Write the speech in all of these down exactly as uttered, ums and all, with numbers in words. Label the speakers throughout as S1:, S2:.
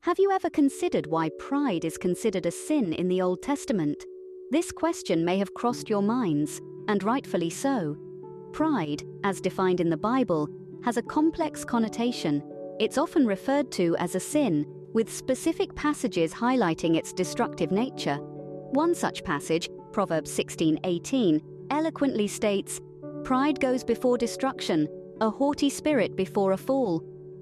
S1: Have you ever considered why pride is considered a sin in the Old Testament? This question may have crossed your minds, and rightfully so. Pride, as defined in the Bible, has a complex connotation. It's often referred to as a sin, with specific passages highlighting its destructive nature. One such passage, Proverbs sixteen eighteen, eloquently states, "Pride goes before destruction, a haughty spirit before a fall."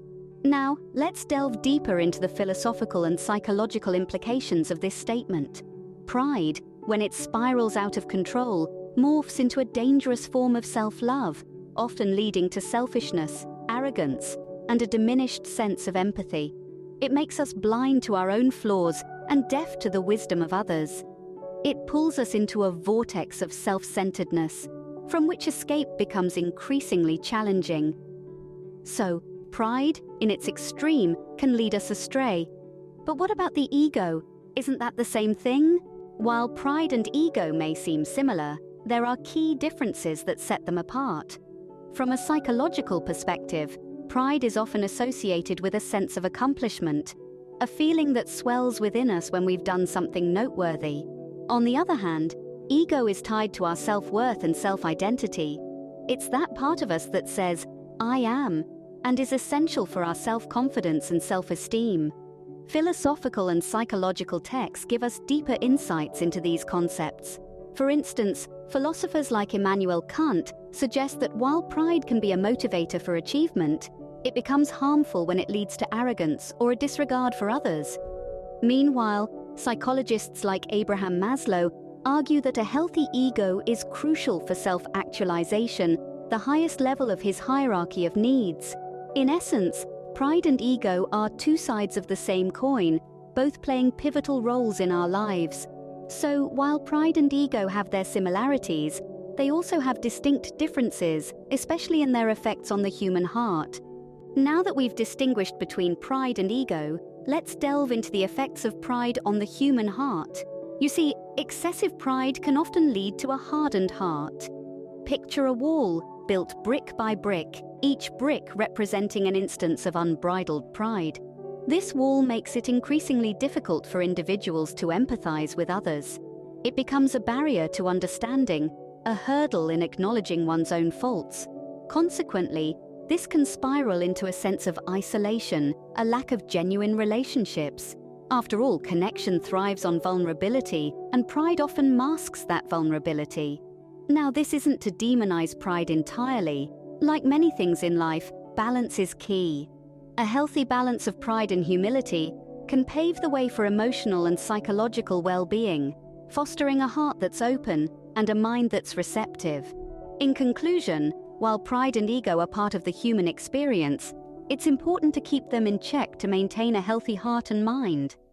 S1: Now, let's delve deeper into the philosophical and psychological implications of this statement. Pride, when it spirals out of control, morphs into a dangerous form of self-love, often leading to selfishness, arrogance, and a diminished sense of empathy. It makes us blind to our own flaws and deaf to the wisdom of others. It pulls us into a vortex of self-centeredness, from which escape becomes increasingly challenging. So, pride, in its extreme, can lead us astray. But what about the ego? Isn't that the same thing? While pride and ego may seem similar, there are key differences that set them apart. From a psychological perspective, pride is often associated with a sense of accomplishment, a feeling that swells within us when we've done something noteworthy. On the other hand, ego is tied to our self-worth and self-identity. It's that part of us that says, "I am," and is essential for our self-confidence and self-esteem. Philosophical and psychological texts give us deeper insights into these concepts. For instance, philosophers like Immanuel Kant suggest that while pride can be a motivator for achievement, it becomes harmful when it leads to arrogance or a disregard for others. Meanwhile, psychologists like Abraham Maslow argue that a healthy ego is crucial for self-actualization, the highest level of his hierarchy of needs. In essence, pride and ego are two sides of the same coin, both playing pivotal roles in our lives. So, while pride and ego have their similarities, they also have distinct differences, especially in their effects on the human heart. Now that we've distinguished between pride and ego, let's delve into the effects of pride on the human heart. You see, excessive pride can often lead to a hardened heart. Picture a wall, built brick by brick, each brick representing an instance of unbridled pride. This wall makes it increasingly difficult for individuals to empathize with others. It becomes a barrier to understanding, a hurdle in acknowledging one's own faults. Consequently, this can spiral into a sense of isolation, a lack of genuine relationships. After all, connection thrives on vulnerability, and pride often masks that vulnerability. Now, this isn't to demonize pride entirely. Like many things in life, balance is key. A healthy balance of pride and humility can pave the way for emotional and psychological well-being, fostering a heart that's open and a mind that's receptive. In conclusion, while pride and ego are part of the human experience, it's important to keep them in check to maintain a healthy heart and mind.